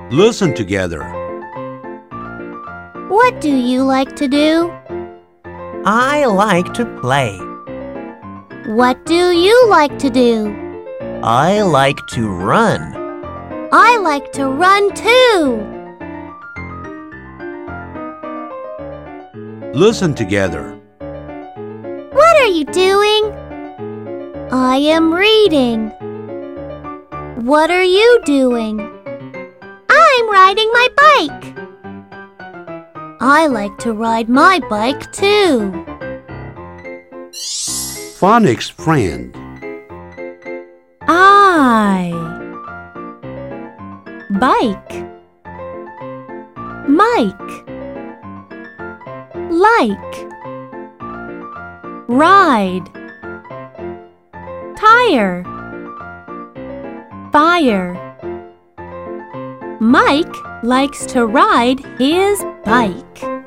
Listen together. What do you like to do? I like to play. What do you like to do? I like to run. I like to run too. Listen together. What are you doing? I am reading. What are you doing? I'm riding my bike. I like to ride my bike too. Phonics friend. I bike Mike like ride tire fire. Mike likes to ride his bike.